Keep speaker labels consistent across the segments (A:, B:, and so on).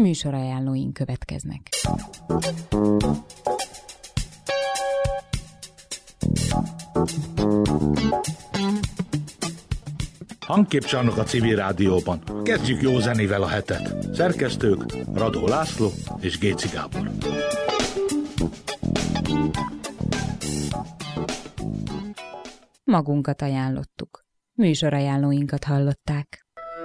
A: Műsorajánlóink következnek.
B: Hangképcsarnok a Civil Rádióban. Kezdjük jó zenével a hetet. Szerkesztők Radó László és Géci Gábor.
A: Magunkat ajánlottuk. Műsorajánlóinkat hallották.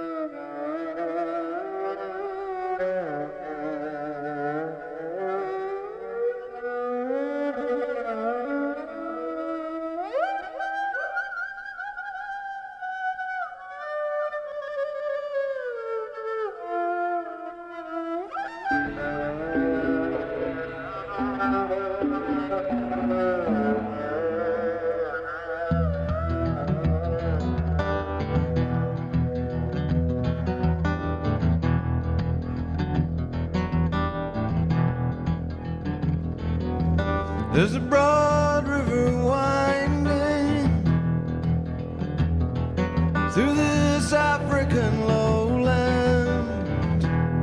C: There's a broad river winding through this African lowland.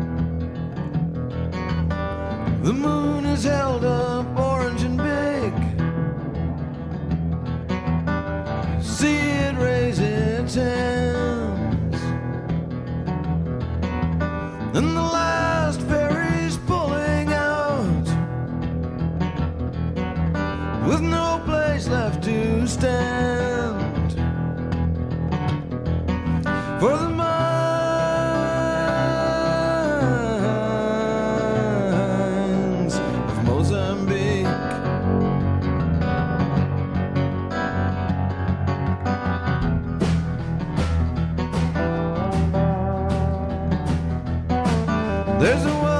C: The moon is held up orange and big. See it raise its hands, and the last ferry's pulling out with no place left to stand. For the mines of Mozambique. There's a